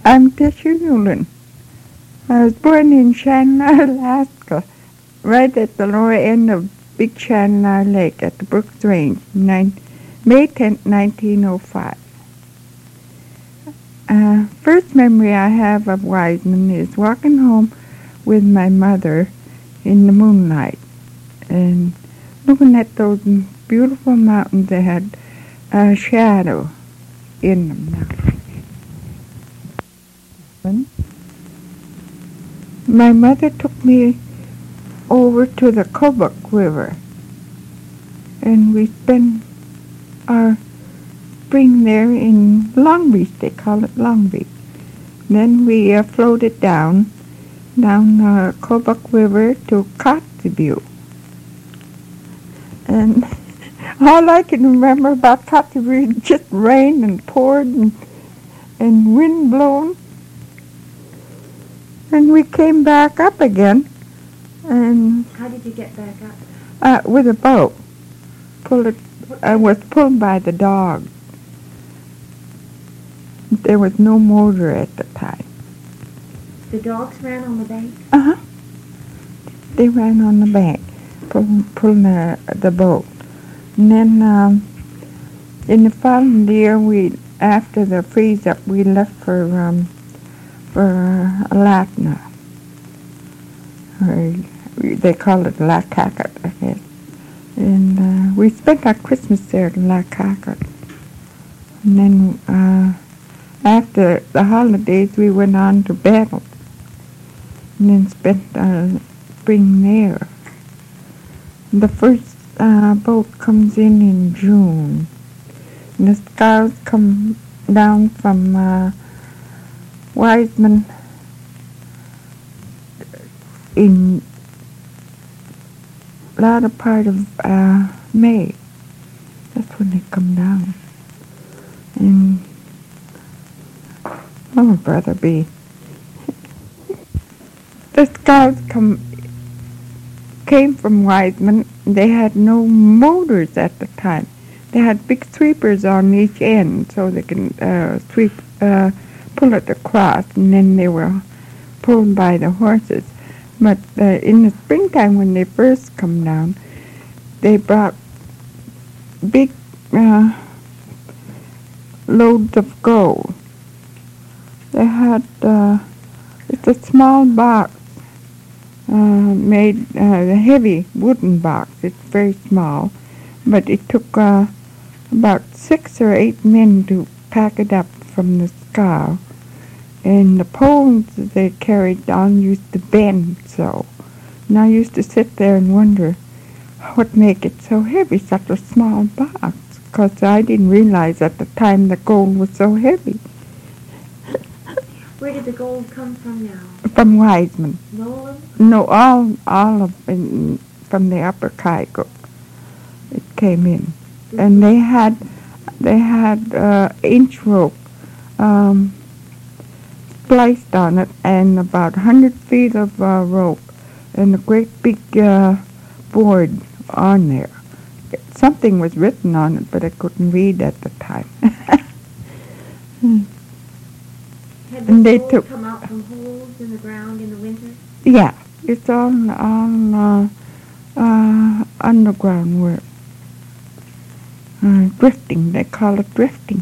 I'm Tisha Newland. I was born in Shanghai, Alaska, right at the lower end of Big Shanghai Lake at the Brooks Range, May 10th, 1905. First memory I have of Wiseman is walking home with my mother in the moonlight and looking at those beautiful mountains that had a shadow in them now. My mother took me over to the Kobuk River, and we spent our spring there in Long Beach. They call it Long Beach. Then we floated down Kobuk River to Kotzebue. And all I can remember about Kotzebue is just rain and poured and wind blown. And we came back up again. And how did you get back up? With a boat. I was pulled by the dog. There was no motor at the time. The dogs ran on the bank? Uh-huh. They ran on the bank, pulling the boat. And then in the following year, after the freeze-up, we left for Alatna. Or they call it Lakakat, I guess. And we spent our Christmas there at Lakakat. And then after the holidays, we went on to Battle. And then spent spring there. The first boat comes in June. And the scouts come down from Wiseman in latter part of May. That's when they come down. And oh, Brother B. The scouts came from Wiseman. They had no motors at the time. They had big sweepers on each end so they can pull it across, and then they were pulled by the horses. But in the springtime, when they first come down, they brought big loads of gold. They had it's a small box made a heavy wooden box. It's very small, but it took about 6 or 8 men to pack it up from the scow. And the poles that they carried down used to bend so. And I used to sit there and wonder what make it so heavy, such a small box, because I didn't realize at the time the gold was so heavy. Where did the gold come from now? From Wiseman. Nolan? No, all of from the upper Kaiko. It came in. And they had inch rope spliced on it, and about 100 feet of rope, and a great big board on there. Something was written on it, but I couldn't read at the time. Had the gold come out from holes in the ground in the winter? Yeah, it's all underground work. Drifting, they call it drifting.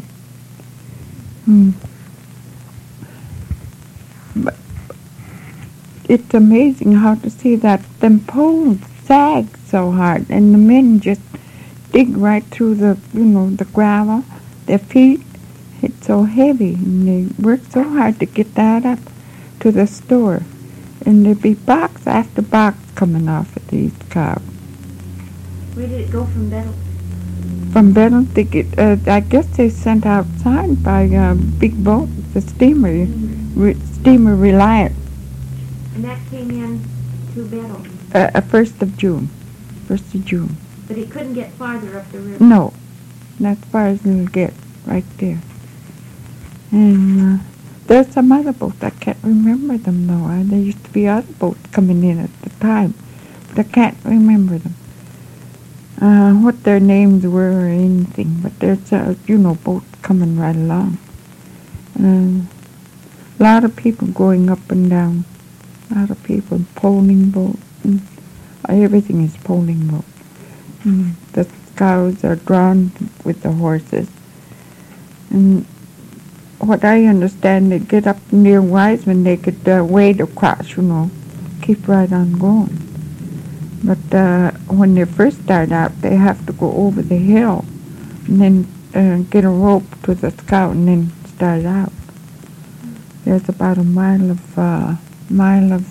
But it's amazing how to see that them poles sag so hard, and the men just dig right through the gravel, their feet. It's so heavy, and they work so hard to get that up to the store. And there'd be box after box coming off of these cows. Where did it go from Battle? From Battle, I guess they sent outside by big boat, the steamer, steamer Reliant. And that came in to Battle? 1st of June. 1st of June. But it couldn't get farther up the river? No, not as far as it'll get, right there. And there's some other boats. I can't remember them, though. There used to be other boats coming in at the time, but I can't remember them. What their names were or anything, but there's, boats coming right along. A A lot of people going up and down. A lot of people poling boat. Everything is poling boat. The cows are drawn with the horses. And what I understand, they get up near Wiseman, they could wade across, keep right on going. But when they first start out, they have to go over the hill and then get a rope to the scout and then start out. There's about a mile of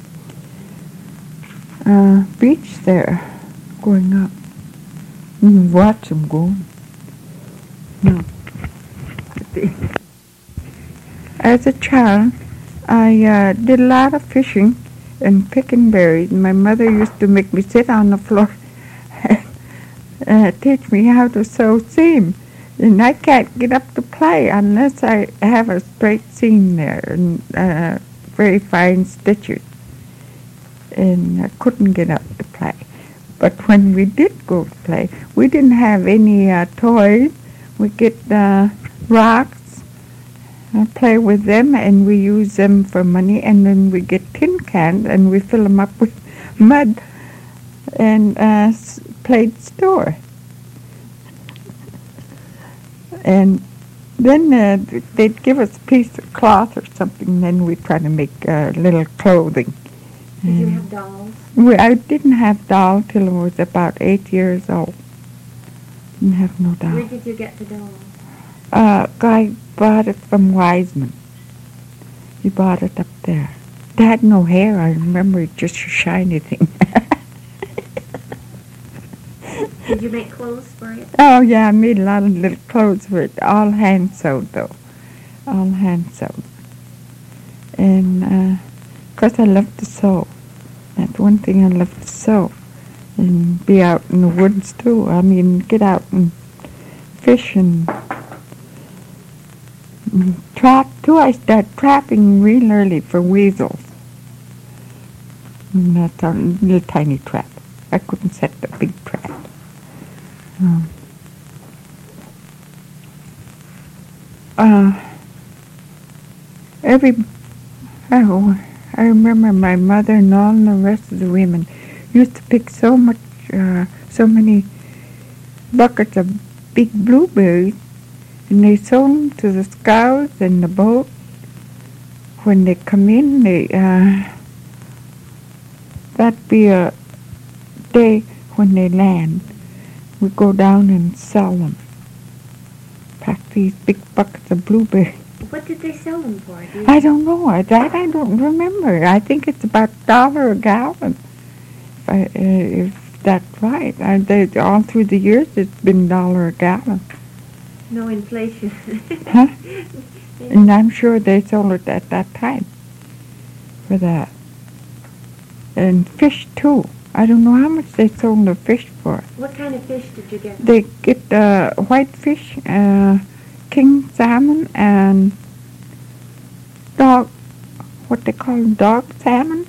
beach there going up. You can watch them going. No. As a child, I did a lot of fishing and picking berries. My mother used to make me sit on the floor and teach me how to sew seam. And I can't get up to play unless I have a straight seam there and very fine stitches. And I couldn't get up to play. But when we did go to play, we didn't have any toys. We get rocks, play with them, and we use them for money. And then we get tin cans, and we fill them up with mud and played store. And then they'd give us a piece of cloth or something, and then we'd try to make little clothing. Did you have dolls? I didn't have doll till I was about 8 years old. Didn't have no doll. Where did you get the doll? Guy bought it from Wiseman. He bought it up there. It had no hair. I remember it, just a shiny thing. Did you make clothes for it? Oh, yeah, I made a lot of little clothes for it. All hand sewed, though. All hand sewed. And, of course, I love to sew. That's one thing I love to sew. And be out in the woods, too. I mean, get out and fish and trap, too. I started trapping real early for weasels. And that's a little tiny trap. I couldn't set the big trap. I remember my mother and all the rest of the women used to pick so many buckets of big blueberries, and they sold them to the scouts and the boat. When they come in, that'd be a day when they land. We go down and sell them. Pack these big buckets of blueberries. What did they sell them for? I don't know. I don't remember. I think it's about $1 a gallon. If that's right. All through the years, it's been $1 a gallon. No inflation. Huh? And I'm sure they sold it at that time for that. And fish, too. I don't know how much they sold the fish for. What kind of fish did you get? They get whitefish, king salmon, and what they call dog salmon.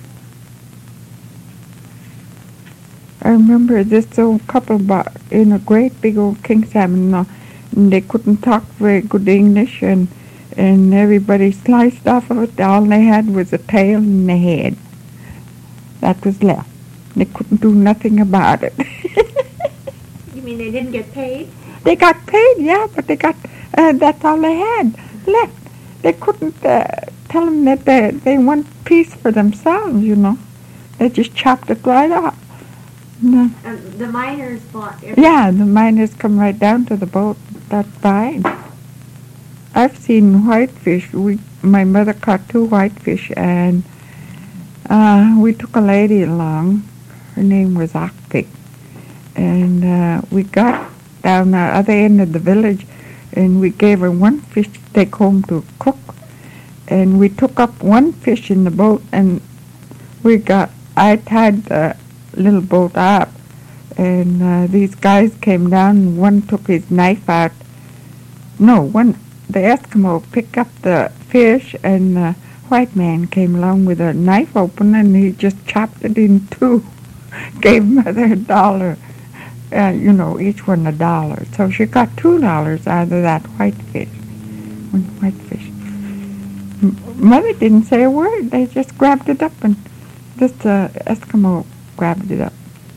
I remember this old couple bought in a great big old king salmon, and they couldn't talk very good English, and everybody sliced off of it. All they had was a tail and the head. That was left. They couldn't do nothing about it. You mean they didn't get paid? They got paid, yeah, but they got, that's all they had left. They couldn't tell them that they want peace for themselves, They just chopped it right off. No. The miners bought everything. Yeah, the miners come right down to the boat. That's fine. I've seen whitefish. My mother caught 2 whitefish, and we took a lady along. Her name was Ockpig. And we got down the other end of the village, and we gave her 1 fish to take home to cook. And we took up 1 fish in the boat, and I tied the little boat up. And these guys came down, and one took his knife out. The Eskimo picked up the fish, and the white man came along with a knife open, and he just chopped it in 2. Gave Mother $1. Each one $1. So she got $2 out of that whitefish. 1 whitefish. Mother didn't say a word. They just grabbed it up, and this Eskimo grabbed it up.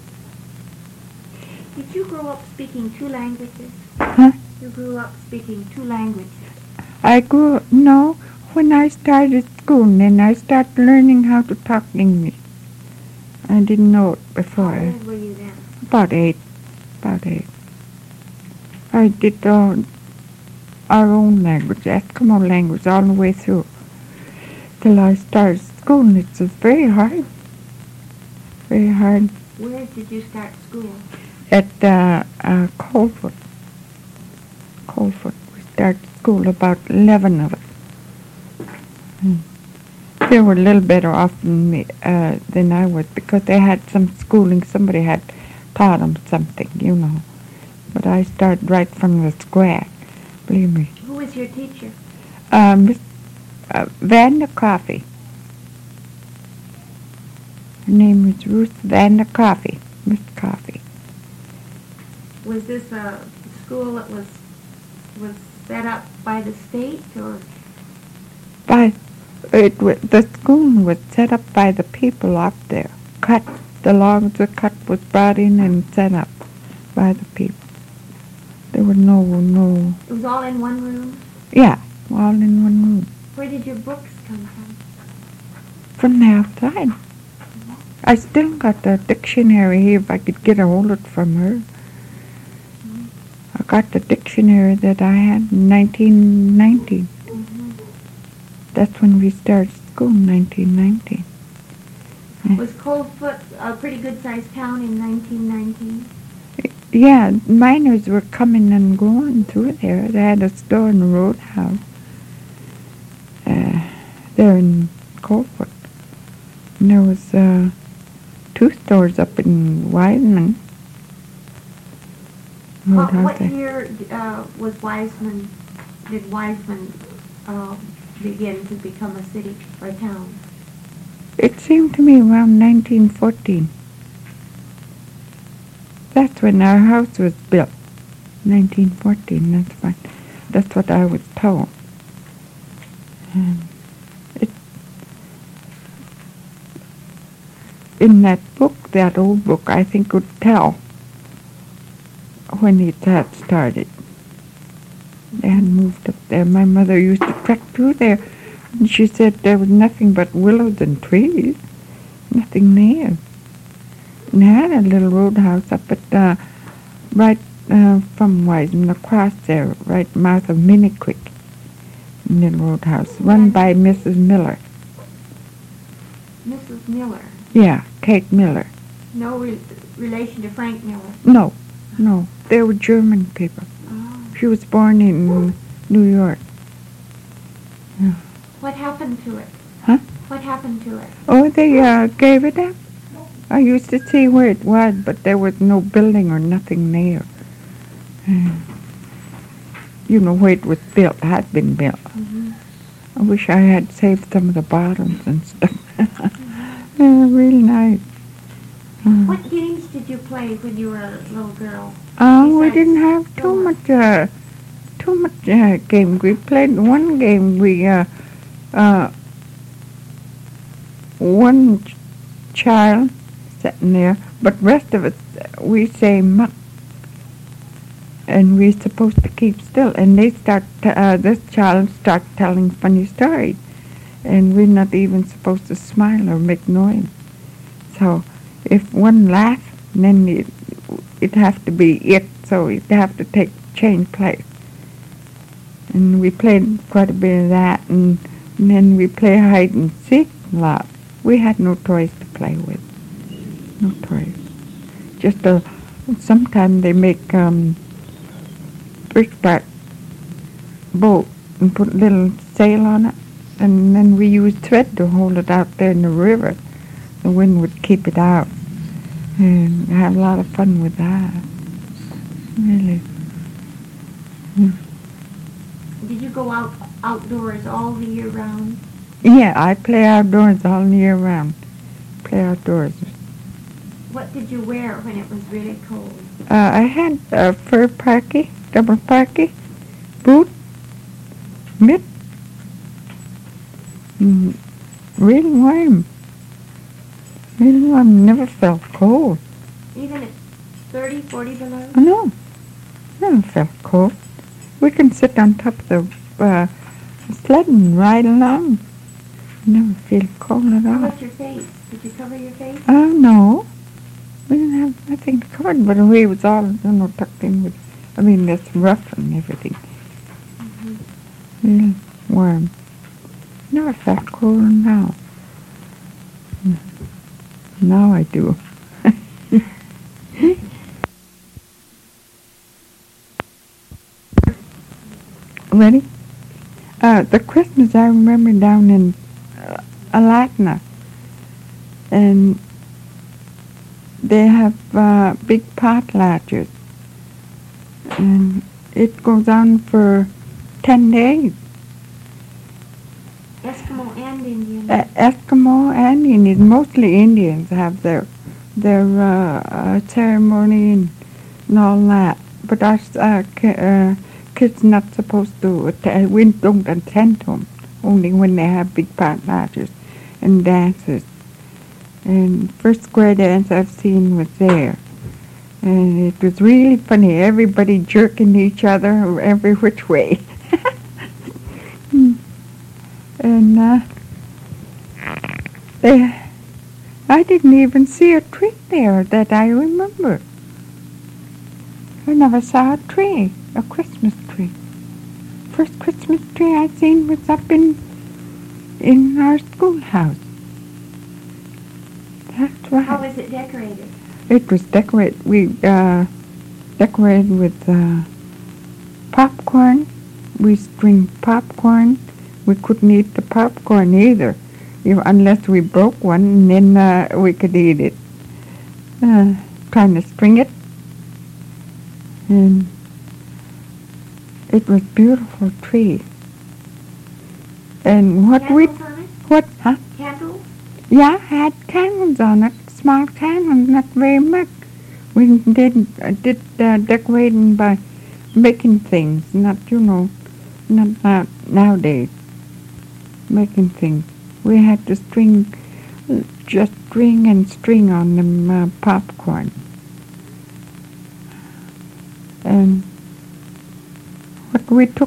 Did you grow up speaking 2 languages? Huh? You grew up speaking 2 languages. No, when I started school, then I started learning how to talk English. I didn't know it How before. old were you then? About eight. I did our own language, Eskimo language, all the way through till I started school, and it was very hard. Very hard. Where did you start school? At Coldfoot. We started school, about 11 of us. They were a little better off than I was because they had some schooling. Somebody had taught them something, you know. But I started right from the scratch, believe me. Who was your teacher? Miss Vanda Coffey. Her name was Ruth Vanda Coffey, Miss Coffey. Was this a school that was set up by the state, or? The school was set up by the people up there. The logs were cut, was brought in and set up by the people. There was no. It was all in one room? Yeah, all in one room. Where did your books come from? From the outside. I still got the dictionary here if I could get a hold of it from her. I got the dictionary that I had in 1919. That's when we started school, in 1919. Was Coldfoot a pretty good-sized town in 1919? Yeah, miners were coming and going through there. They had a store in the roadhouse there in Coldfoot. And there was 2 stores up in Wiseman. What year was Wiseman? Did Wiseman begin to become a city or a town? It seemed to me around 1914. That's when our house was built. 1914. That's what I was told. And in that book, that old book, I think would tell when it had started. They had moved up there. My mother used to trek through there, and she said there was nothing but willows and trees, nothing there. And they had a little roadhouse up at right from Wiseman across there, right mouth of Minnie Creek. A little roadhouse run by Mrs. Miller. Mrs. Miller? Yeah, Kate Miller. No relation to Frank Miller? No, they were German people. Oh. She was born in New York. Yeah. What happened to it? Huh? What happened to it? Oh, they gave it up. I used to see where it was, but there was no building or nothing there. You know, where it was built, had been built. Mm-hmm. I wish I had saved some of the bottoms and stuff. Really nice. What games did you play when you were a little girl? We didn't have too much game. We played one game. One child sitting there, but rest of us, we say muck. And we're supposed to keep still. And they this child start telling funny stories. And we're not even supposed to smile or make noise. So if one laughs, then it'd have to be it. So it'd have to change place. And we played quite a bit of that. And then we play hide and seek a lot. We had no toys to play with. No toys. Just sometimes they make brickbat boat and put a little sail on it, and then we used thread to hold it out there in the river. The wind would keep it out, and I had a lot of fun with that. Really. Did you go outdoors all the year round? Yeah, I play outdoors all year round. Play outdoors. What did you wear when it was really cold? I had a fur parkie, double parkie, boot, mitt, Mm, really warm. Really warm. Never felt cold. Even at 30, 40 below? No, never felt cold. We can sit on top of the sled and ride along. Never feel cold at How all. about your face? Did you cover your face? Oh, no. We didn't have nothing covered, but we was all, tucked in with, that's rough and everything. Real warm. Never felt cold now. Now I do. Ready? The Christmas I remember down in Alatna, and they have big potlatches, and it goes on for 10 days. Eskimo and Indian. Eskimo and Indians, mostly Indians, have their ceremony and all that. But us kids not supposed to attend. We don't attend to them. Only when they have big potlatches and dances. And first square dance I've seen was there. And it was really funny. Everybody jerking each other every which way. And I didn't even see a tree there that I remember. I never saw a tree, a Christmas tree. First Christmas tree I seen was up in our schoolhouse. That's right. How was it decorated? It was decorated. We decorated with popcorn. We string popcorn. We couldn't eat the popcorn either, unless we broke one, and then we could eat it. Trying to string it, and it was beautiful tree. And Candles on it? what, huh? Candles? Yeah, had candles on it, small candles, not very much. We did decorating by making things, not not nowadays. Making things. We had to just string and string on them popcorn. And what we took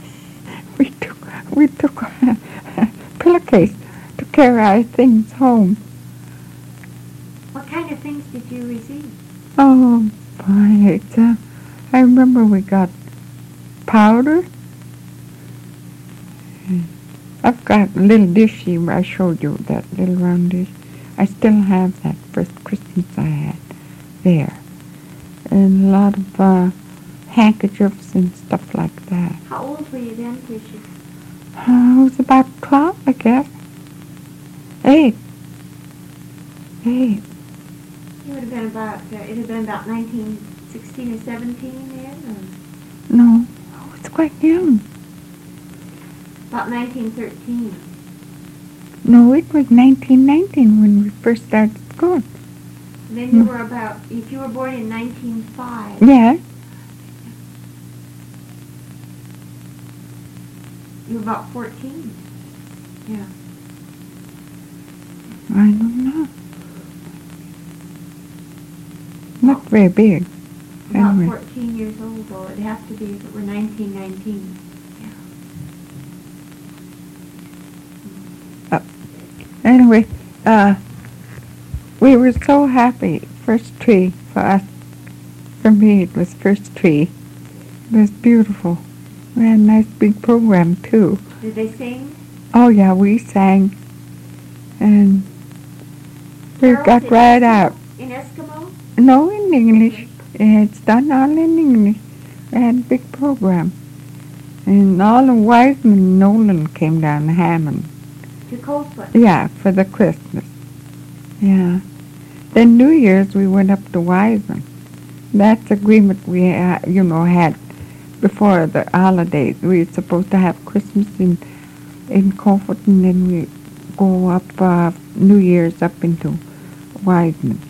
a pillowcase to carry our things home. What kind of things did you receive? Oh, boy, I remember we got powder. I've got a little dish here. I showed you that little round dish. I still have that first Christmas I had there. And a lot of handkerchiefs and stuff like that. How old were you then, Tisha? I was about 12, I guess. 8. You would have been about, it had been about 1916 or 17 then? Or? No, I was quite young. About 1913. No, it was 1919 when we first started school. Then you were about, if you were born in 1905. Yeah. You were about 14. Yeah. I don't know. Not very big. About Anyway. 14 years old, though. It'd have to be if it were 1919. Anyway, we were so happy. First tree for us. For me, it was first tree. It was beautiful. We had a nice big program, too. Did they sing? Oh, yeah, we sang. And we Carols got in right Eskimo? out. In Eskimo? No, in English. It's done all in English. We had a big program. And all the Wiseman and Nolan came down to Hammond. To Coldfoot? Yeah, for the Christmas. Yeah. Then New Year's we went up to Wiseman. That's agreement we had before the holidays. We were supposed to have Christmas in Coldfoot, and then we go up New Year's up into Wiseman.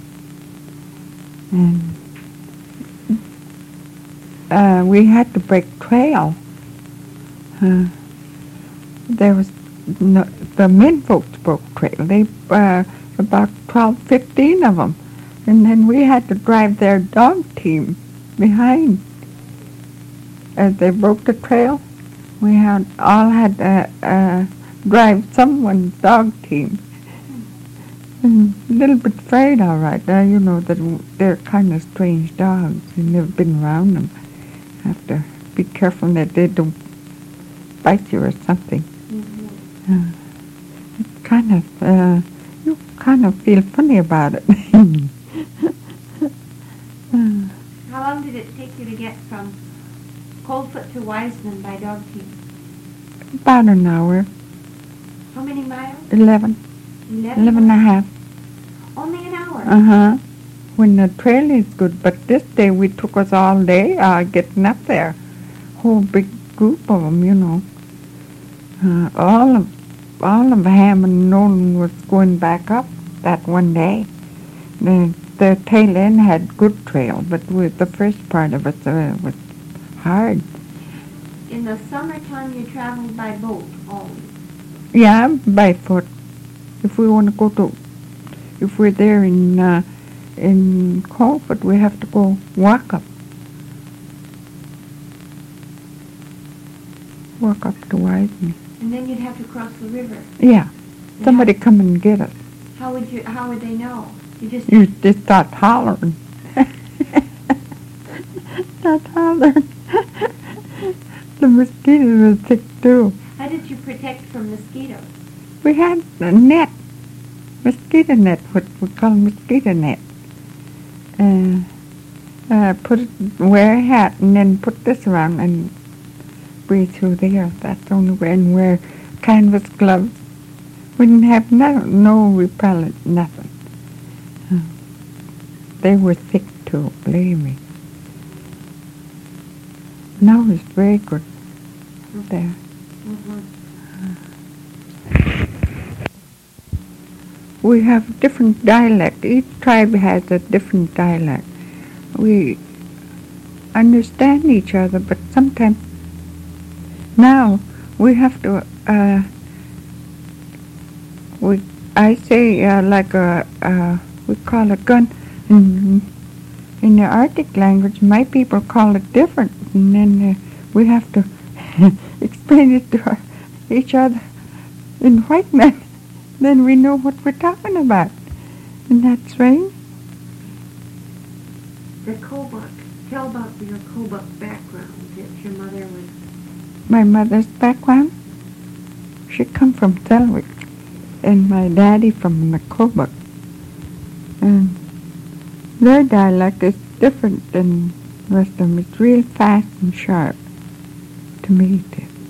And we had to break trail. There was the men folks broke trail. They about 12, 15 of them, and then we had to drive their dog team behind as they broke the trail. We had to drive someone's dog team. And a little bit afraid, all right. You know that they're kind of strange dogs. You've never been around them. Have to be careful that they don't bite you or something. Mm-hmm. It's kind of you kind of feel funny about it. How long did it take you to get from Coldfoot to Wiseman by dog team? About an hour. How many miles? 11. 11 and a half. Only an hour? Uh-huh. When the trail is good. But this day we took us all day getting up there. Whole big group of them, you know. All of Ham and Nolan was going back up that one day. The tail end had good trail, but with the first part of it was hard. In the summertime you traveled by boat always? Yeah, by foot. If we want to go if we're there in Coldfoot, we have to go walk up to Wiseman. And then you'd have to cross the river. Yeah, somebody come and get us. How would they know? You just start hollering. Start hollering. The mosquitoes were sick too. How did you protect from mosquitoes? We had a net, mosquito net, what we call mosquito net. Wear a hat and then put this around and breathe through there. That's the only way. And wear canvas gloves. We didn't have no repellent, nothing. They were thick too, believe me. Now it's very good there. Mm-hmm. We have different dialect. Each tribe has a different dialect. We understand each other, but sometimes now we have to. I say like we call a gun. In the Arctic language, my people call it different, and then we have to explain it to each other in white man. Then we know what we're talking about. And that's right. The Kobuk. Tell about your Kobuk background. That your mother was... My mother's background? She come from Selwick. And my daddy from the Kobuk. And their dialect is different than the rest of them. It's real fast and sharp. To me, it is.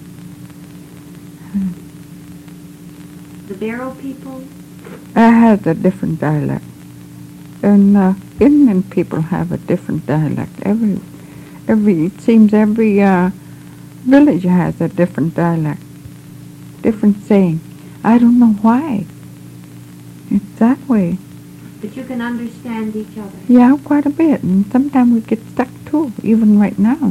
The Barrow people? Has a different dialect. And Indian people have a different dialect. It seems every village has a different dialect. Different saying. I don't know why. It's that way. But you can understand each other. Yeah, quite a bit. And sometimes we get stuck too, even right now.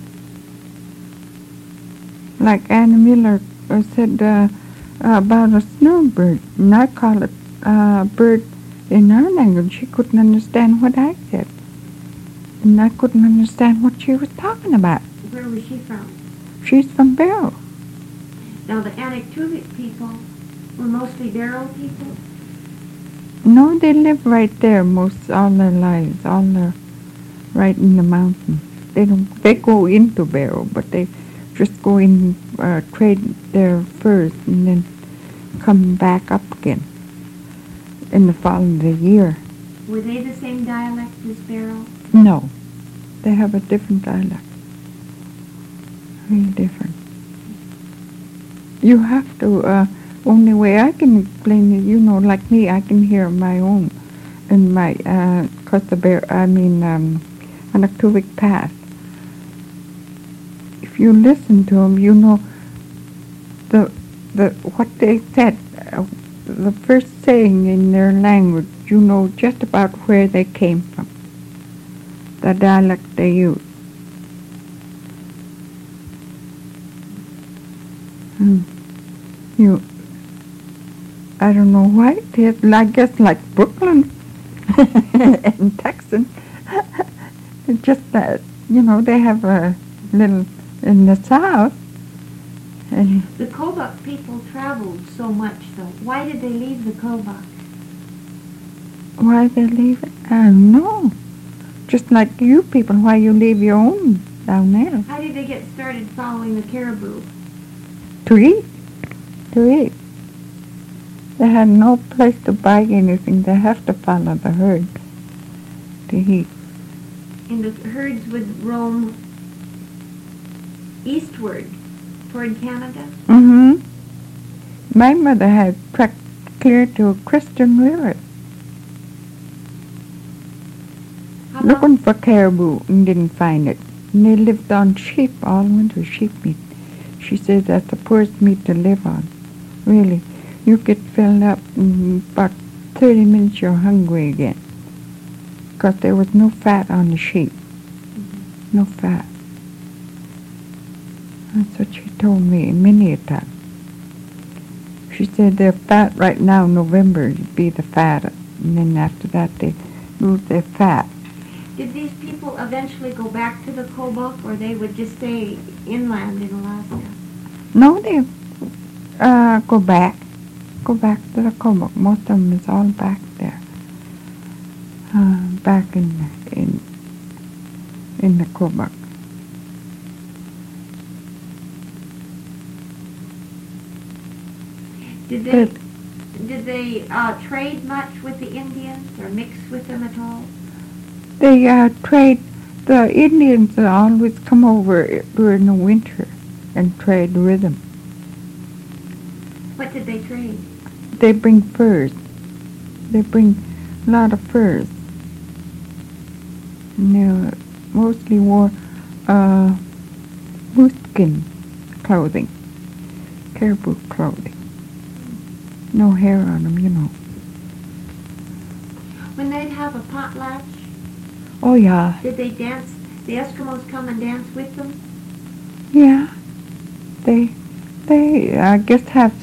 Like Anna Miller said about a snowbird, and I call it bird in our language. She couldn't understand what I said. And I couldn't understand what she was talking about. Where was she from? She's from Barrow. Now the Anaktuvik people were mostly Barrow people? No, they live right there all their lives, right in the mountains. They go into Barrow, but they just go in, trade their furs and then come back up again in the following year. Were they the same dialect as Barrow? No, they have a different dialect. Really different. You have to, only way I can explain it, like me, I can hear my own in my, cause Anaktuvik Pass. If you listen to them, you know what they said, the first saying in their language, you know just about where they came from, the dialect they use. I don't know why it is. I guess like Brooklyn and Texas. It's just that, they have a little in the South. And The Kobuk people traveled so much, though. Why did they leave the Kobuk? why they leave it? I don't know. Just like you people, why you leave your own down there? How did they get started following the caribou? To eat. To eat. They had no place to buy anything. They have to follow the herd to eat. And the herds would roam eastward toward Canada? Mm-hmm. My mother had trekked clear to Christian River How looking for caribou and didn't find it. And they lived on sheep all winter, sheep meat. She said that's the poorest meat to live on. Really. You get filled up in about 30 minutes you're hungry again. Because there was no fat on the sheep. No fat. That's what she told me many a time. She said they're fat right now, November would be the fat. And then after that they lose their fat. Did these people eventually go back to the Kobuk, or they would just stay inland in Alaska? No, they go back. Go back to the Kobuk. Most of them is all back there. Back in the Kobuk. Did they trade much with the Indians or mix with them at all? They trade. The Indians always come over during the winter and trade with them. What did they trade? They bring furs. They bring a lot of furs. And they mostly wore moose skin clothing, caribou clothing. No hair on them, When they'd have a potlatch, Oh, yeah. did they dance? The Eskimos come and dance with them? Yeah. They I guess have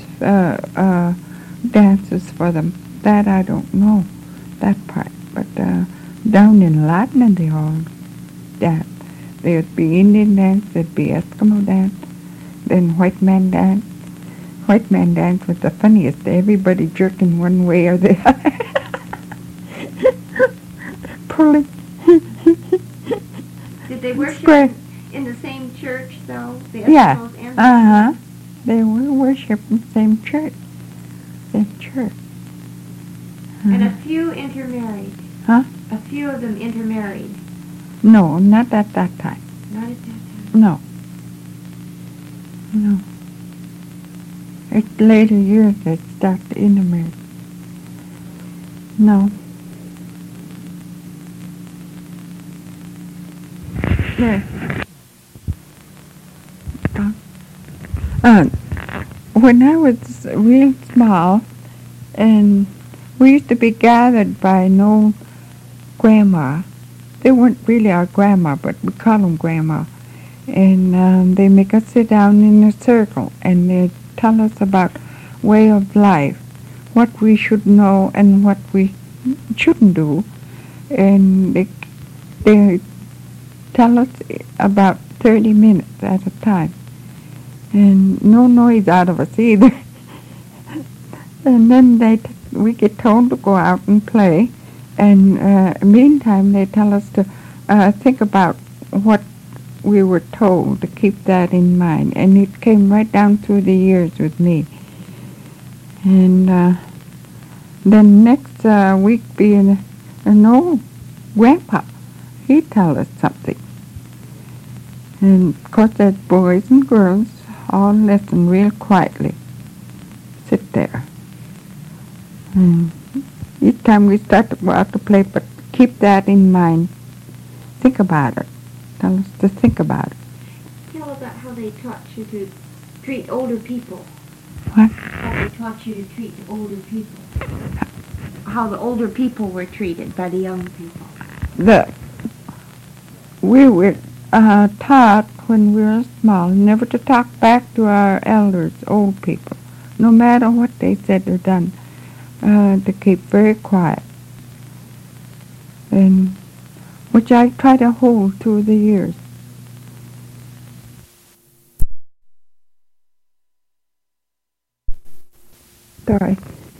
dances for them. That I don't know, that part. But down in Latin they all dance. There'd be Indian dance, there'd be Eskimo dance, then white man dance. White man dance was the funniest. Everybody jerking one way or the other. Pulling. Did they worship Spread. in the same church, though? The Yeah. Eskimos and the Uh-huh. They were worshiping the same church. Same church. And a few intermarried. Huh? A few of them intermarried. No, not at that time. Not at that time. No. No. It's later years that start to intermarry. No. There. When I was real small, and we used to be gathered by an old grandma. They weren't really our grandma, but we call them grandma. And they make us sit down in a circle, and they tell us about way of life, what we should know and what we shouldn't do. And they tell us about 30 minutes at a time. And no noise out of us either. And then we get told to go out and play. And meantime, they tell us to think about what we were told, to keep that in mind. And it came right down through the years with me. And then next week being an old grandpa, he tell us something. And of course there's boys and girls all listen real quietly. Sit there. And each time we start to go out to play, but keep that in mind. Think about it. Tell us to think about it. Tell about how they taught you to treat older people. What? How they taught you to treat older people. How the older people were treated by the young people. We were taught when we were small never to talk back to our elders, old people, no matter what they said or done. to keep very quiet, and which I try to hold through the years. Sorry.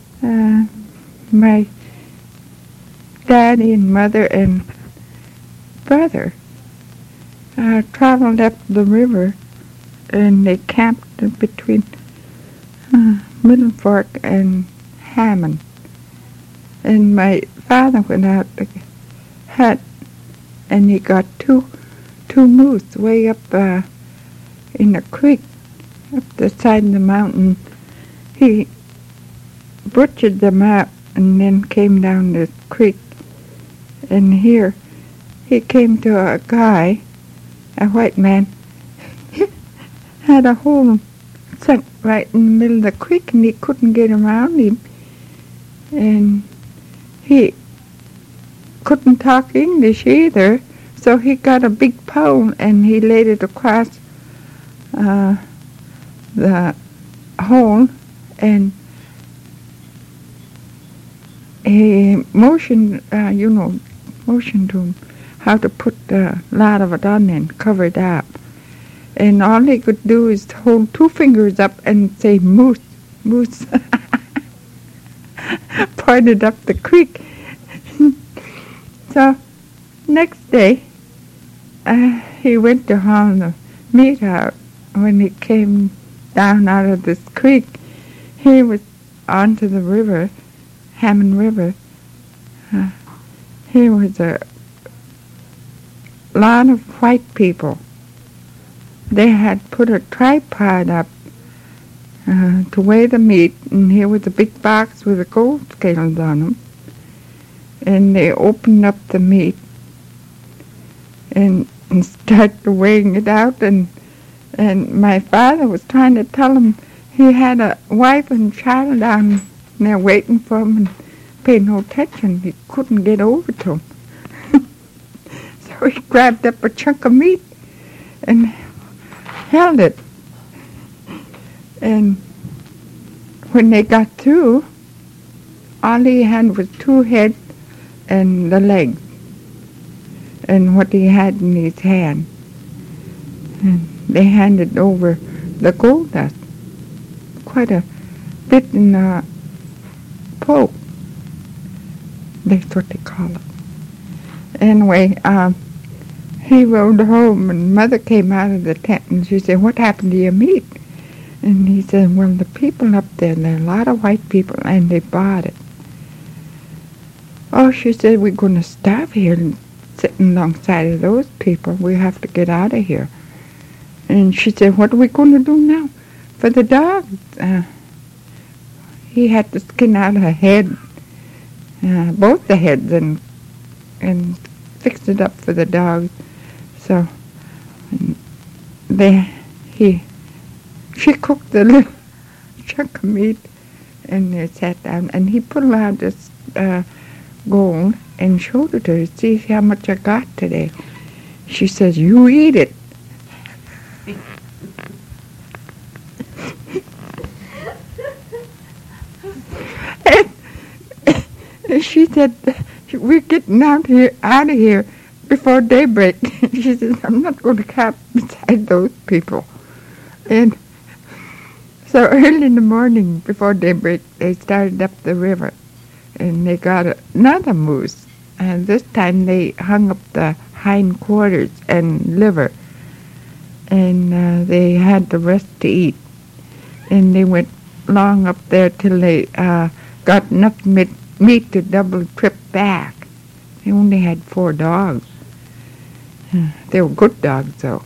My daddy and mother and brother traveled up the river, and they camped between Middle Fork and Hammond. And my father went out to hunt, and he got two moose way up in the creek, up the side of the mountain. He butchered them up and then came down the creek. And here he came to a guy, a white man, had a hole sunk right in the middle of the creek, and he couldn't get around him. And he couldn't talk English either, so he got a big pole and he laid it across the hole, and he motioned to him how to put a lot of it on and cover it up. And all he could do is hold two fingers up and say, "Moose, moose," pointed up the creek. So next day, he went to haul the meat out. When he came down out of this creek, he was onto the river, Hammond River. Here was a lot of white people. They had put a tripod up to weigh the meat, and here was a big box with the gold scales on them. And they opened up the meat and started weighing it out, and my father was trying to tell him he had a wife and child down there waiting for him and paid no attention. He couldn't get over to him. So he grabbed up a chunk of meat and held it. And when they got through, all he had was two heads and the legs and what he had in his hand. And they handed over the gold dust, quite a bit in a poke. That's what they call it. Anyway, he rode home, and Mother came out of the tent, and she said, "What happened to your meat?" And he said, "Well, the people up there are a lot of white people, and they bought it." Oh, she said, "We're going to starve here and sitting alongside of those people. We have to get out of here." And she said, "What are we going to do now for the dogs?" He had to skin out her head, both the heads, and fix it up for the dogs. So she cooked the little chunk of meat, and they sat down, and he pulled out this gold and showed it to her. "See how much I got today." She says, "You eat it." And she said, "We're getting out of here before daybreak." She says, "I'm not going to camp beside those people." And so early in the morning, before daybreak, they started up the river, and they got another moose. And this time they hung up the hind quarters and liver, and they had the rest to eat. And they went long up there till they got enough meat to double trip back. They only had 4 dogs. They were good dogs, though.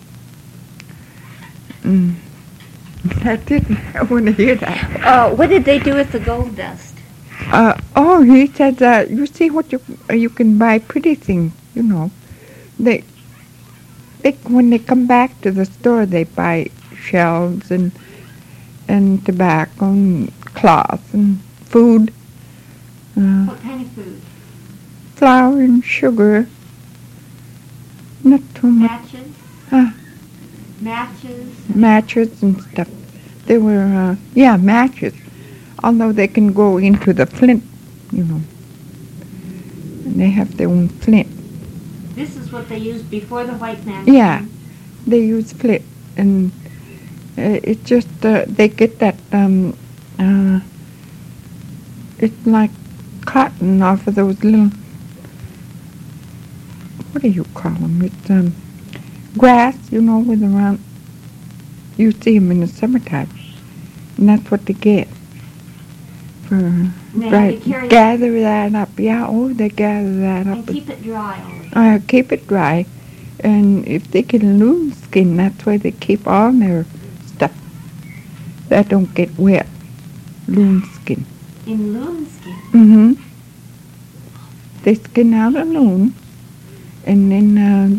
I didn't want to hear that. What did they do with the gold dust? He said, "You see what you can buy pretty things, you know. They when they come back to the store, they buy shells and tobacco and cloth and food. What kind of food? Flour and sugar. Not too much. Matches? Matches? Matches and stuff. They were, matches. although they can go into the flint, you know. And they have their own flint. This is what they used before the white man Yeah. came. They use flint, and it just they get that it's like cotton off of those little, what do you call them? It's grass, you know, with around. You see them in the summertime, and that's what they get. For They have to carry gather that up. Yeah, oh, they gather that up. and keep it dry all the time. Keep it dry, and if they get loon skin, that's why they keep all their stuff that don't get wet. Loon skin. In loon skin. Mm-hmm. They skin out a loon, and then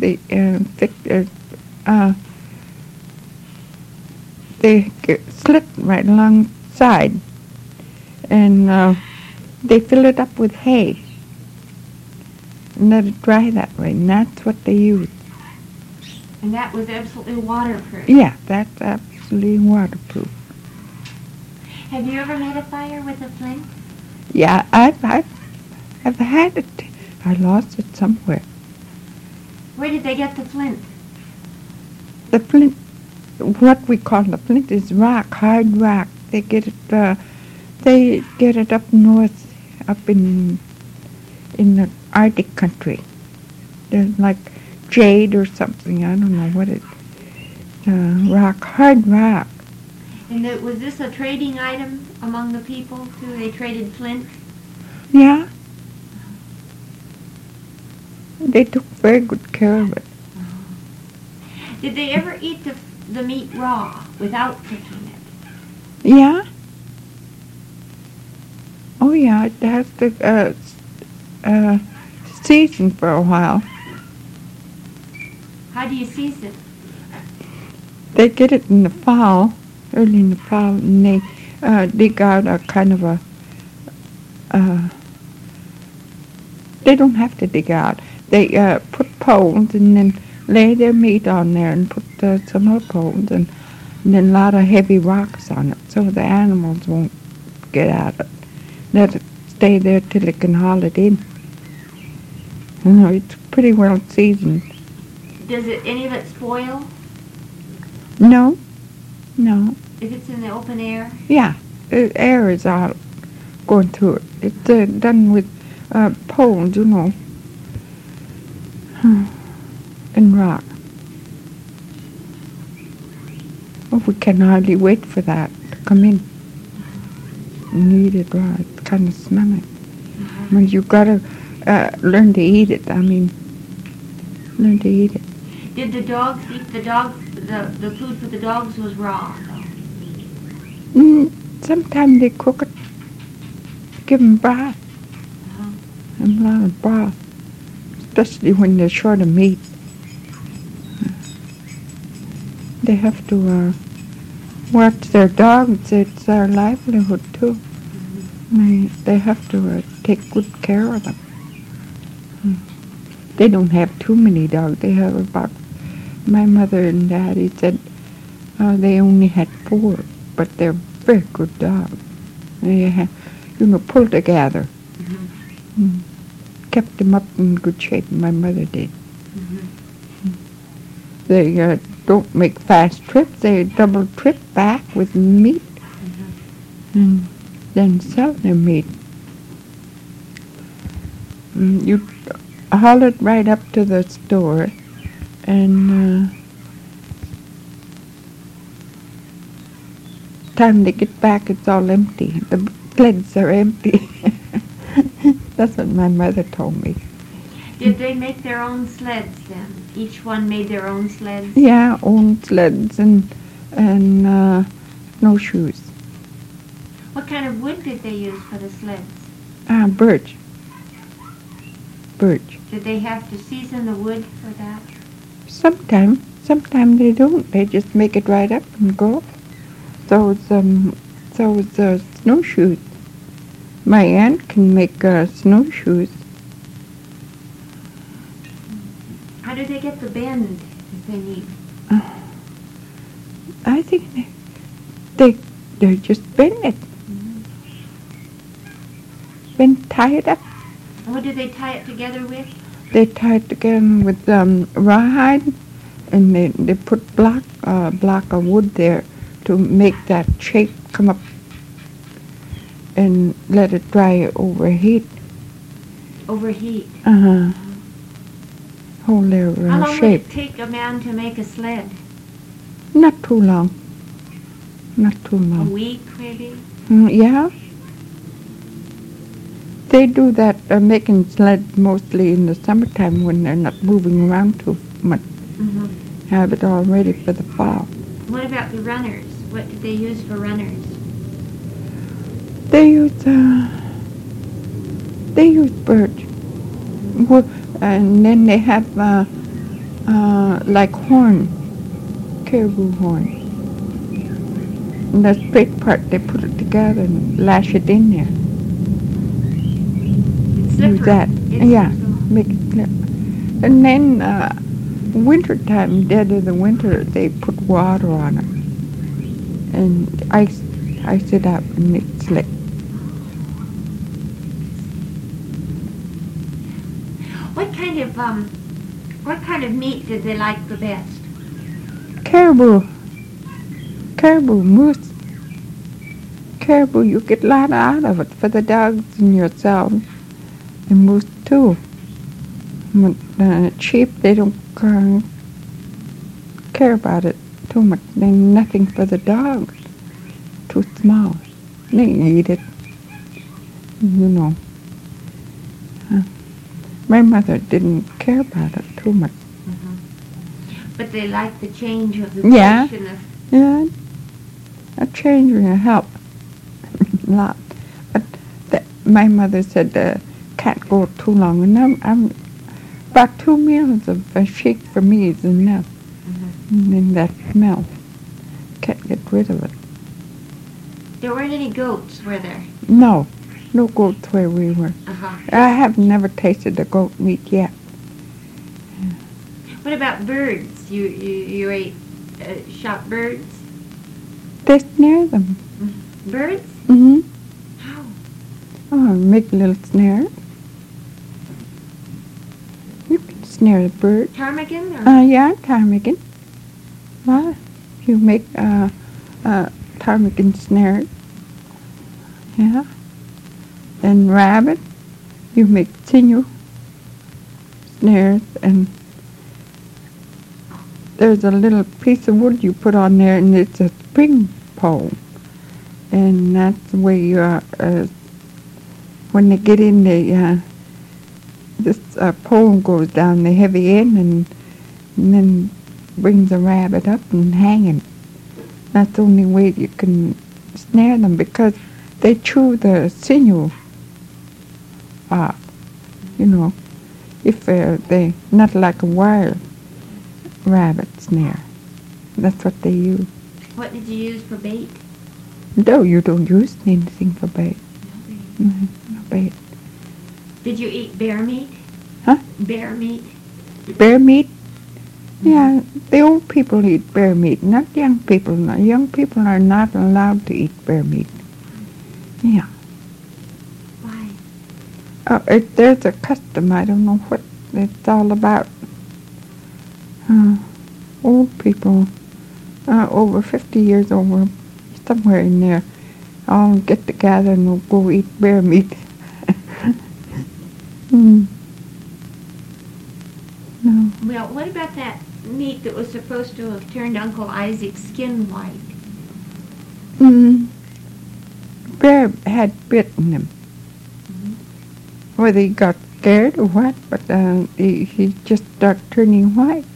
they get slit right alongside, and they fill it up with hay and let it dry that way, and that's what they use. And that was absolutely waterproof. Yeah, that's absolutely waterproof. Have you ever made a fire with a flint? Yeah, I've had it. I lost it somewhere. Where did they get the flint? The flint, what we call the flint, is rock, hard rock. They get it up north, up in the Arctic country. There's like jade or something. I don't know what it. Rock, hard rock. And was this a trading item among the people too? They traded flint? Yeah. They took very good care of it. Did they ever eat the meat raw without cooking it? Yeah. Oh yeah, it has to season for a while. How do you season? They get it in the fall, early in the fall, and they dig out a kind of a. They don't have to dig out. They put poles and then lay their meat on there and put some more poles and then a lot of heavy rocks on it so the animals won't get at it. Let it stay there till it can haul it in. You know, it's pretty well seasoned. Does any of it spoil No. if it's in the open air? Yeah, the air is out going through it. It's done with poles, you know, and rock. Oh, we can hardly wait for that to come in and eat it raw. It's kind of smelly. I mean, you gotta learn to eat it. Learn to eat it. Did the dogs eat the food for the dogs was raw though? Sometimes they cook it, give them broth, and a lot of broth, especially when they're short of meat. They have to watch their dogs. It's their livelihood too. They have to take good care of them. They don't have too many dogs. They have about, my mother and Daddy said they only had 4, but they're very good dogs. They have, pull together. Kept them up in good shape, my mother did. They don't make fast trips. They double trip back with meat and then sell their meat. You haul it right up to the store, and time they get back, it's all empty. The sleds are empty. That's what my mother told me. Did they make their own sleds then? Each one made their own sleds? Yeah, own sleds and snowshoes. What kind of wood did they use for the sleds? Birch. Birch. Did they have to season the wood for that? Sometimes they don't. They just make it right up and go. So it's snowshoes. My aunt can make snowshoes. How do they get the bend that they need? I think they just bend it. been tied up. What do they tie it together with? They tie it together with rawhide, and they put block of wood there to make that shape come up, and let it dry overheat. Overheat. Hold their How long would shape. it take a man to make a sled? Not too long. Not too A long. week, maybe? Yeah. They do that making sled mostly in the summertime when they're not moving around too much. Mm-hmm. Have it all ready for the fall. What about the runners? What did they use for runners? They use birch. And then they have like horn, caribou horn. And the straight part, they put it together and lash it in there. It's Use slippery. that. It's Yeah, slippery. make it slip. And then winter time, dead of the winter, they put water on it and ice it up, and it's slick. What kind of meat did they like the best? Caribou, moose. Caribou, you get a lot out of it for the dogs and yourself, and moose too. But sheep, they don't care about it too much. They're nothing for the dogs. Too small. They eat it, you know. My mother didn't care about it too much. But they liked the change of the Yeah. position of... Yeah, a change will help a lot. But my mother said can't go too long. And about 2 meals of sheep for me is enough. And then that smell, can't get rid of it. There weren't any goats, were there? No goats where we were. Uh-huh. I have never tasted the goat meat yet. What about birds? You ate shot birds? They snare them. Birds? Mm-hmm. How? Oh, make a little snare. You can snare the bird. Ptarmigan? Or? Yeah, ptarmigan. Well, you make ptarmigan snare. Yeah. And rabbit, you make sinew snares, and there's a little piece of wood you put on there, and it's a spring pole. And that's the way you when they get in, this pole goes down the heavy end, and then brings the rabbit up and hang him. That's the only way you can snare them, because they chew the sinew off, you know, if they not like a wire rabbit snare. That's what they use. What did you use for bait? No, you don't use anything for bait. No bait. Did you eat bear meat? Huh? Bear meat? Bear meat? Yeah, the old people eat bear meat, not young people. Young people are not allowed to eat bear meat. Yeah. Why? There's a custom. I don't know what it's all about. Old people, over 50 years old, somewhere in there, all get together and we'll go eat bear meat. No. Well, what about that meat that was supposed to have turned Uncle Isaac's skin white? Bear had bitten him. Whether he got scared or what, but he just started turning white.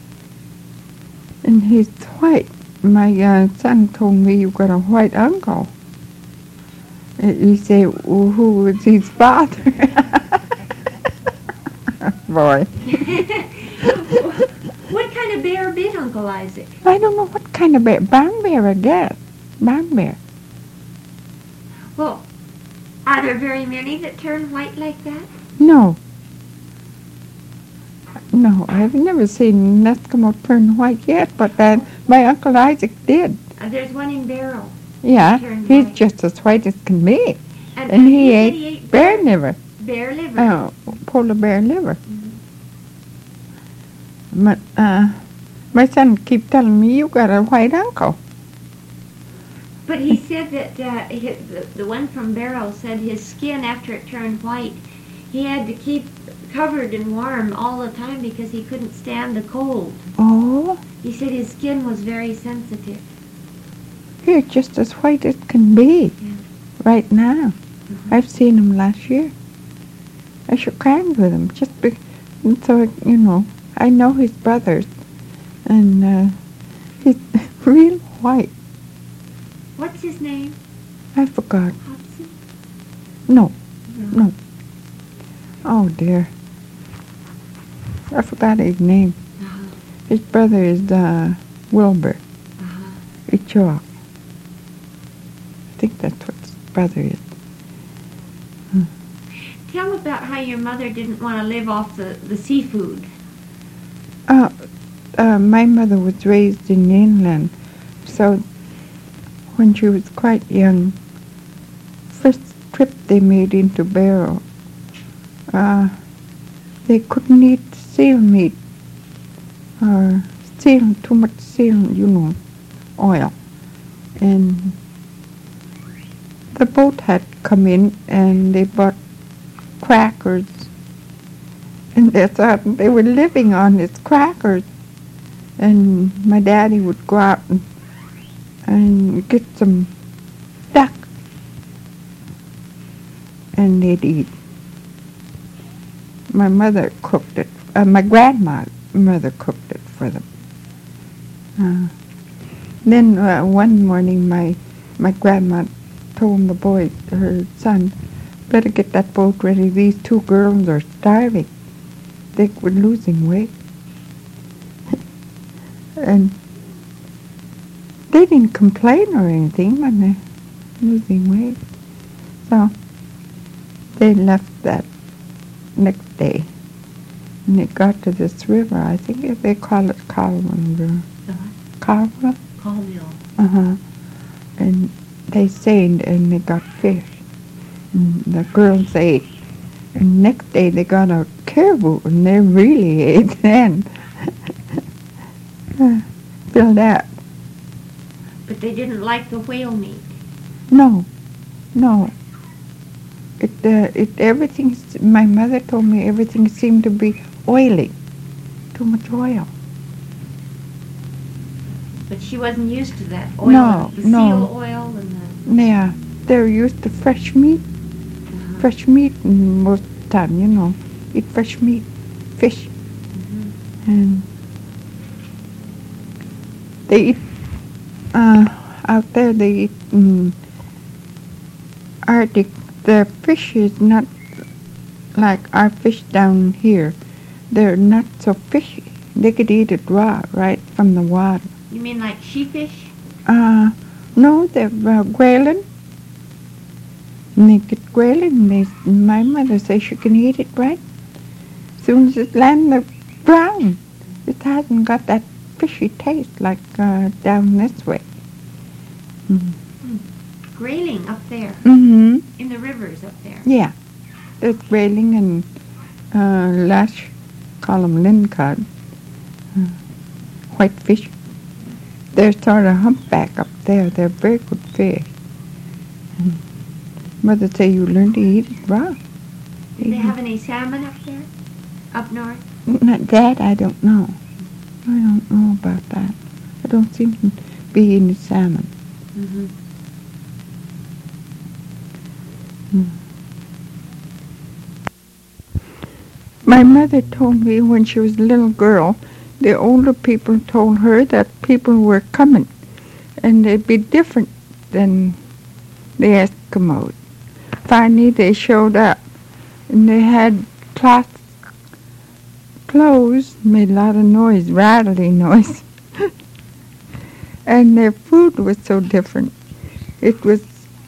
And he's white. My son told me you got a white uncle. He said, well, who was his father? Boy. What kind of bear bit Uncle Isaac? I don't know what kind of bear. Barn bear, I guess. Barn bear. Well, are there very many that turn white like that? No. No, I've never seen an Eskimo turn white yet, but my Uncle Isaac did. There's one in Barrow. Yeah, Turned he's white. just as white as can be. And he you said ate bear liver. Bear liver. Oh, polar bear liver. But my son keep telling me, you got a white uncle. But he said that the one from Barrow said his skin, after it turned white, he had to keep covered and warm all the time because he couldn't stand the cold. Oh, He said his skin was very sensitive. you're just as white as can be Yeah. right now. I've seen him last year. I shook hands with him so, you know, I know his brothers, and he's real white. What's his name? I forgot. Hudson? No. Oh dear. I forgot his name. Uh-huh. His brother is Wilbur. Uh-huh. Ichok. I think that's what his brother is. Tell about how your mother didn't want to live off the seafood. My mother was raised in the inland, so when she was quite young, first trip they made into Barrow, they couldn't eat seal meat or too much seal, oil. And the boat had come in and they bought crackers, and they thought they were living on these crackers. And my daddy would go out and get some duck, and they'd eat. My mother cooked it. My grandmother cooked it for them. Then one morning, my grandma told the boy, her son, better get that boat ready. These two girls are starving. They were losing weight. And they didn't complain or anything when they were losing weight. So they left that next day. And they got to this river. I think they call it Colwyn River. Colwyn? Colville. Uh-huh. And they sailed and they got fish. And the girls ate. And next day they got a caribou and they really ate then. Feel that. But they didn't like the whale meat. No. Everything, my mother told me everything seemed to be oily. Too much oil. But she wasn't used to that oil. No, the no. seal oil and the... Yeah, they're used to fresh meat. Fresh meat most of the time, eat fresh meat, fish. And they eat, out there they eat Arctic. The fish is not like our fish down here. They're not so fishy. They could eat it raw, right from the water. You mean like sheefish? No, they're grayling. And they get grayling, and my mother says she can eat it right. As soon as it lands the ground, it hasn't got that fishy taste like down this way. Grayling up there. Mm-hmm. In the rivers up there. Yeah. There's grayling and lash, call them lingcod, whitefish. They're sort of humpback up there. They're very good fish. Mother say you learn to eat it raw. Do they have any salmon up there? Up north? Not that, I don't know. I don't know about that. I don't seem to be any salmon. Mm-hmm. My mother told me when she was a little girl, the older people told her that people were coming, and they'd be different than the Eskimos. Finally, they showed up, and they had cloth clothes, made a lot of noise, rattling noise. And their food was so different. It was,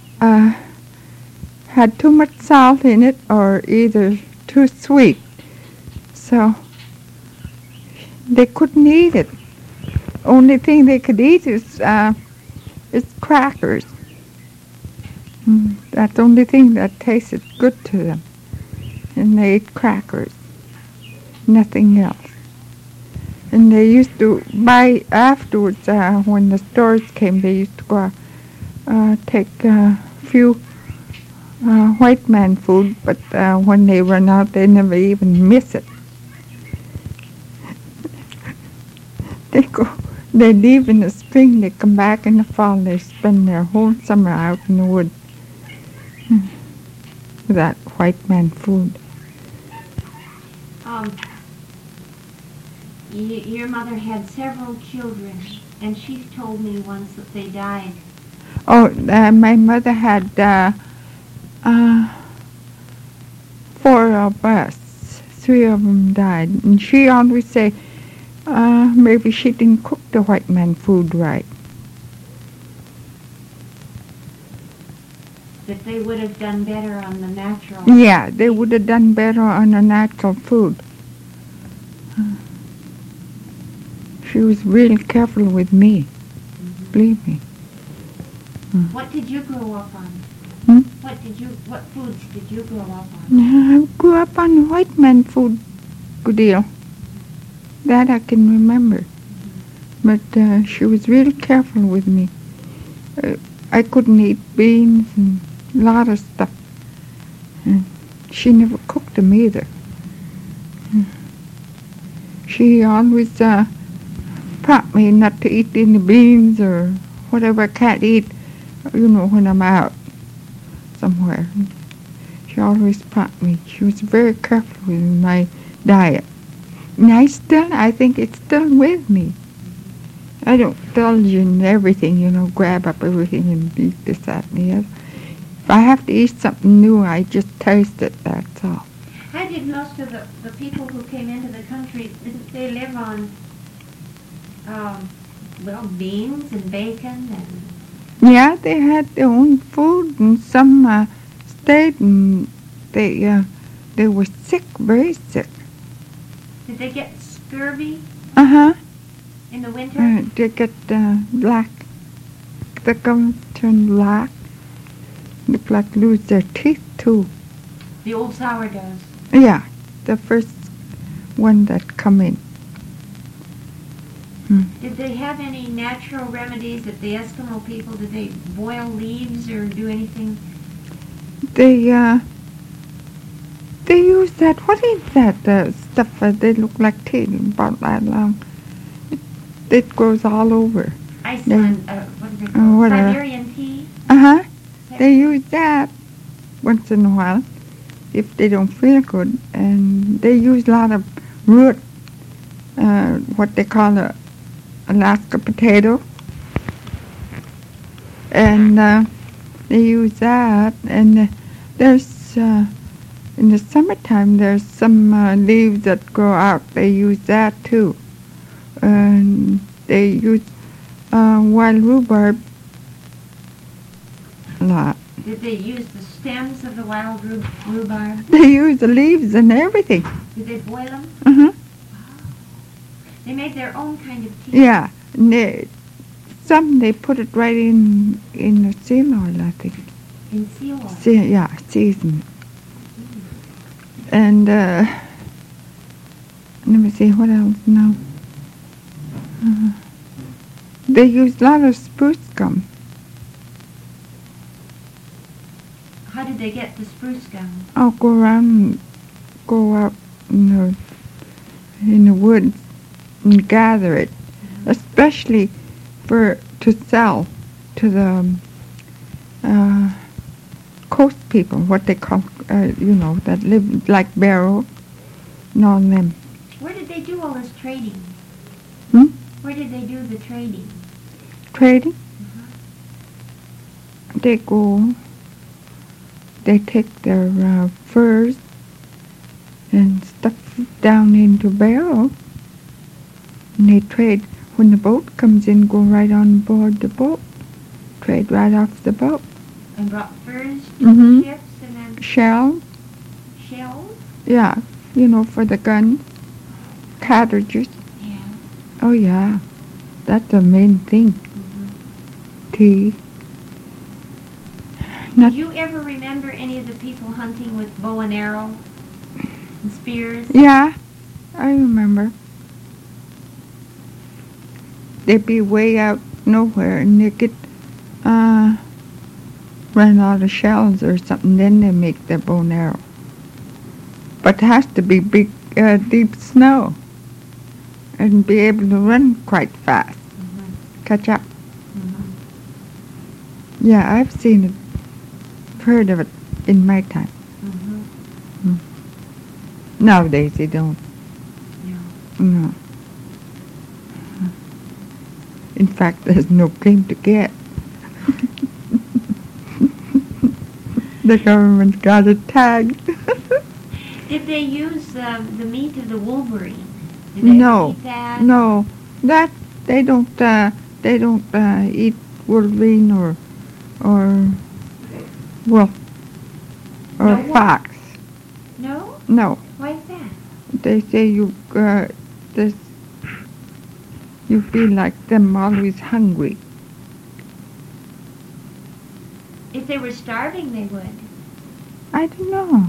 had too much salt in it or either too sweet. So they couldn't eat it. Only thing they could eat is crackers. That's the only thing that tasted good to them. And they ate crackers, nothing else. And they used to buy afterwards, when the stores came, they used to go take a few white man food, but when they run out, they never even miss it. They leave in the spring, they come back in the fall, they spend their whole summer out in the woods with that white man food. Your mother had several children, and she told me once that they died. Oh, my mother had 4 of us. 3 of them died. And she always say, maybe she didn't cook the white man food right. That they would have done better on the natural. Yeah, they would have done better on the natural food. She was really careful with me, believe me. What did you grow up on? What foods did you grow up on? I grew up on white man food, good deal. That I can remember. But she was really careful with me. I couldn't eat beans and a lot of stuff. She never cooked them either. She always taught me not to eat any beans or whatever I can't eat, when I'm out somewhere. She always taught me. She was very careful with my diet. And I think it's still with me. I don't indulge in everything, grab up everything and eat this, that, and the other. If I have to eat something new, I just taste it, that's all. How did most of the people who came into the country, didn't they live on, beans and bacon and... Yeah, they had their own food, and some stayed, and they were sick, very sick. Did they get scurvy Uh-huh. in the winter? They get black. The gums turn black. Look like lose their teeth, too. The old sourdoughs. Yeah, the first one that come in. Did they have any natural remedies that the Eskimo people, did they boil leaves or do anything? They use that, what is that stuff, they look like teeth, about that long. It grows all over. Iceland, what is it called? whatever. Siberian tea? Uh-huh. They use that once in a while if they don't feel good. And they use a lot of root, what they call a Alaska potato. And they use that. And there's, in the summertime, there's some leaves that grow out. They use that too. And they use wild rhubarb a lot. Did they use the stems of the wild rhubarb? They use the leaves and everything. Did they boil them? Uh-huh. They made their own kind of tea. Yeah. And they put it right in the seal oil, I think. In seal oil? Season it. And let me see, what else now? They use a lot of spruce gum. How did they get the spruce gum? I'll go out in the woods and gather it, especially to sell to the coast people, what they call, that live like Barrow and all them. Where did they do all this trading? Where did they do the trading? Trading? They take their furs and stuff down into Barrow, and they trade. When the boat comes in, go right on board the boat, trade right off the boat. And brought furs to the ships and then... Shells? Yeah, for the guns, cartridges. Yeah. Oh yeah, that's the main thing. Tea. Not, Did you ever remember any of the people hunting with bow and arrow and spears? yeah, I remember. They'd be way out nowhere and they get run out of shells or something, then they make their bow and arrow. But it has to be big, deep snow and be able to run quite fast, catch up. Yeah, I've seen it, heard of it in my time. Nowadays they don't. No. In fact, there's no game to get. The government's got it tagged. Did they use the meat of the wolverine? Did they No, eat that? no, that they don't eat wolverine or wolf or No what? fox. No? No, Why is that? they say you feel like them always hungry. If they were starving, they would. I don't know.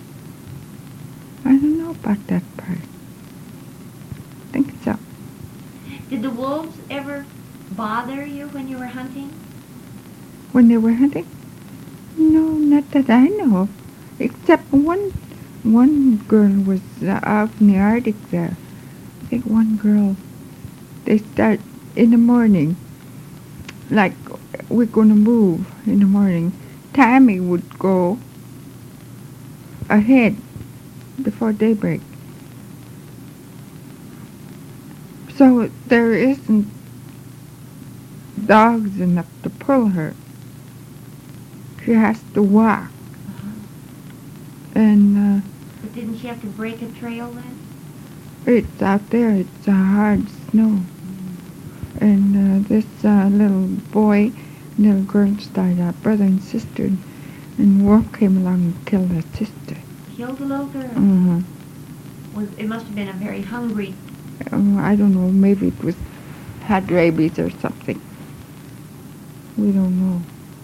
I don't know about that part. I think so. Did the wolves ever bother you when you were hunting? When they were hunting? No, not that I know of. Except one girl was out in the Arctic there. I think one girl, they start in the morning, like we're going to move in the morning. Tammy would go ahead before daybreak. So there isn't dogs enough to pull her. She has to walk. And But didn't she have to break a trail then? it's out there, it's hard snow. And this little boy, little girl started out, brother and sister, and wolf came along and killed her sister. Killed a little girl? Uh-huh. It must have been a very hungry. I don't know, maybe it was had rabies or something. We don't know.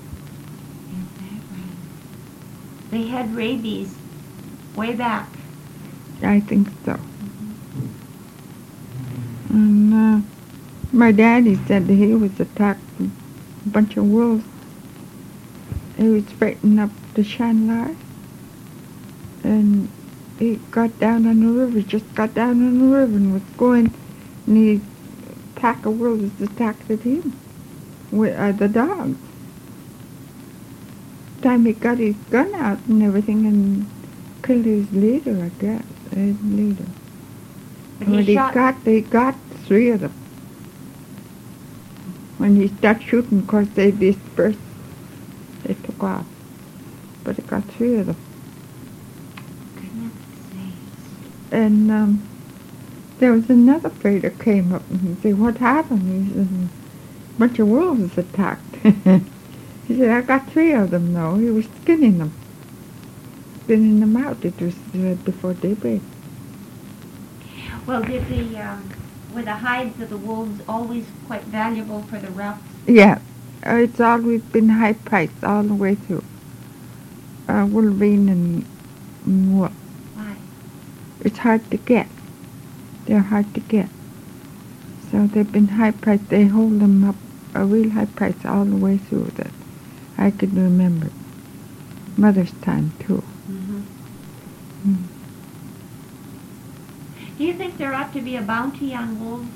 They had rabies way back. I think so. And my daddy said that he was attacked with a bunch of wolves. He was fighting up the Chandler, and he got down on the river, just got down on the river and was going, and the pack of wolves attacked him with the dogs. Time he got his gun out and everything and killed his leader, I guess, his leader. But But he shot. they got 3 of them. When he started shooting, of course, they dispersed. They took off. But he got 3 of them. Goodness sakes. And there was another trader came up and he said, "What happened?" He said, "A bunch of wolves attacked." He said, "I got 3 of them, though." He was skinning them. Skinning them out. It was before daybreak. Well, were the hides of the wolves always quite valuable for the roughs? Yeah, it's always been high priced all the way through. Wolverine and wolf. Why? It's hard to get. They're hard to get. So they've been high priced. They hold them up a real high price all the way through that. I could remember. Mother's time, too. Mm. Do you think there ought to be a bounty on wolves?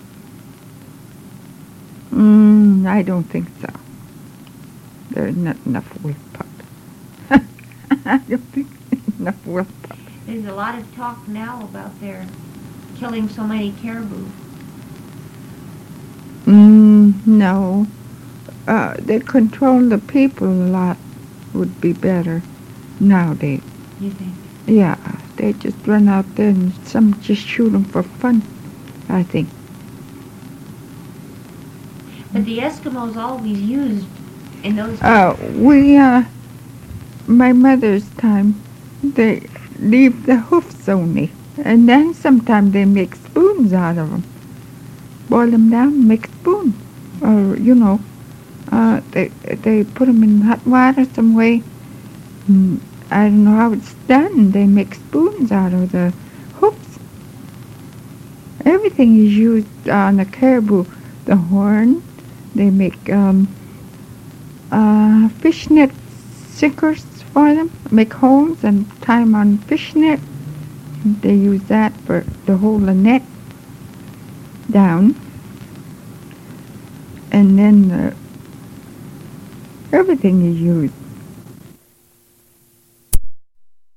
I don't think so. There's not enough wolf pup. I don't think there's enough wolf pup. There's a lot of talk now about their killing so many caribou. No. They control the people a lot would be better nowadays. You think? Yeah, they just run out there and some just shoot them for fun, I think. But the Eskimos always used in those. My mother's time, they leave the hoofs only, and then sometimes they make spoons out of them. Boil them down and make spoons, or They put them in hot water some way. I don't know how it's done. They make spoons out of the hooks. Everything is used on the caribou. The horn. They make fishnet sinkers for them. Make holes and tie them on fishnet. They use that to hold the net down. And then everything is used.